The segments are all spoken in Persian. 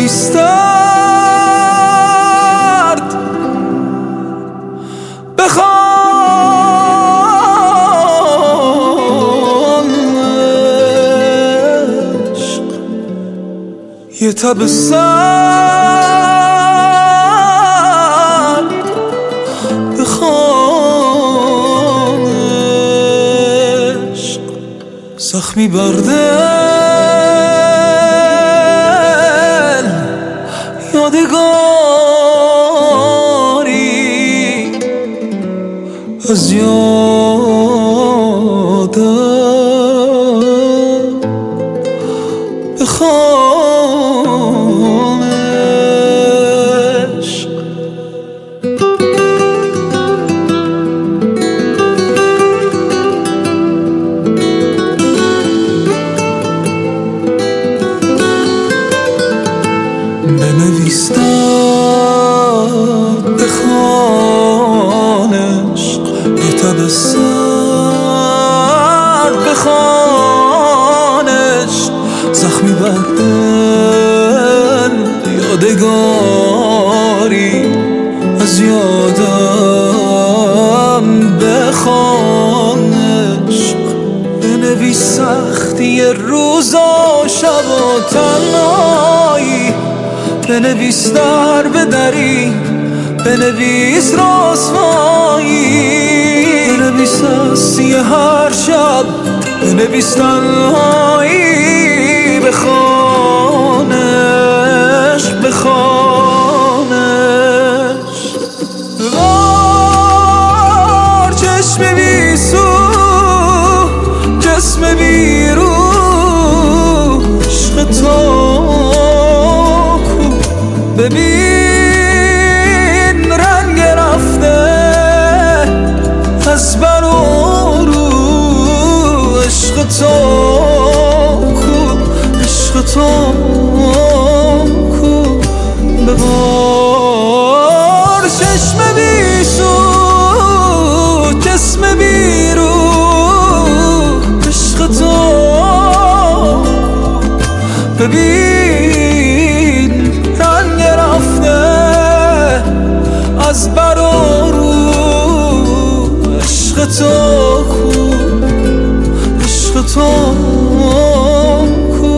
بنویسترد بخوان عشق یه تبسم بخوان عشق زخمی برده یادگاری از یادم بخوان عشق بنویستم بخوان عشق یه تبسم بخوان عشق زخمی بر دل یادگاری از یادم بخوان عشق بنویس سختی روز و شب و تنهایی بنویس در به دری بنویس رسوایی بنویس هستی هر شب بنویس تنهایی بخوان عشق بخوان عشق ببار چشم بیسو جسم بیرو عشق تو ببین رنگ رفته از بر و رو عشق تو کو عشق تو کو ببار چشم بیسو جسم بیرو عشق تو ببین رنگ رفته از بر و رو عشق تو کو عشق تو کو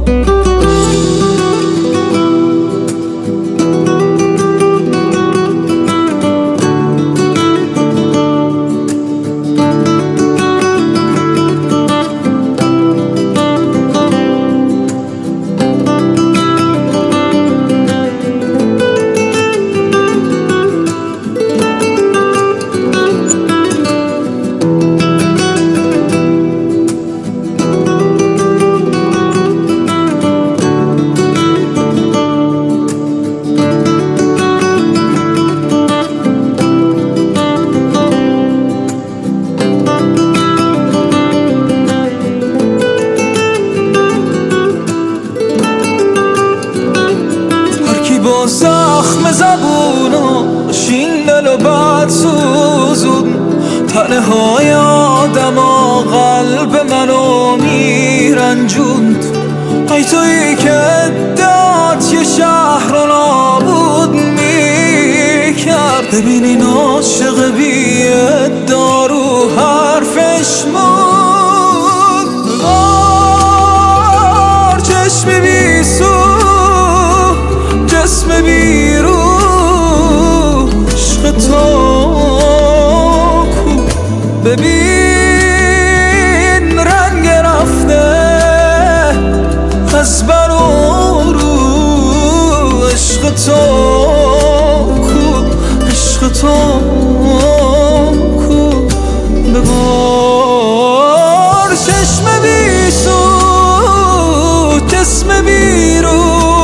با زخم زبوناش این دل و بد سوزون تنهای آدم و قلب منو میرنجوند ای تویی که ادعات یه شهر رو نابود میکرد ببین این عاشق بی ادعا رو حرفش موند بار چشم بیسو جسم بیرو عشق تو کو ببین رنگ رفته از بر و رو عشق تو کو عشق تو کو ببار چشم بیسو جسم بیرو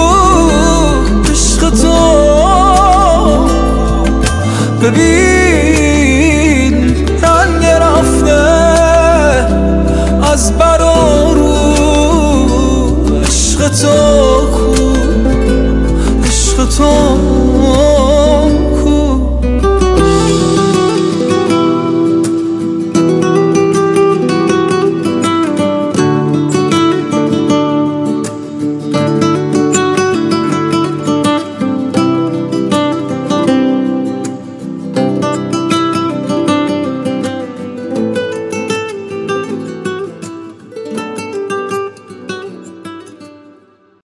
ببین رنگ رفته از بر و رو عشق تو کو عشق تو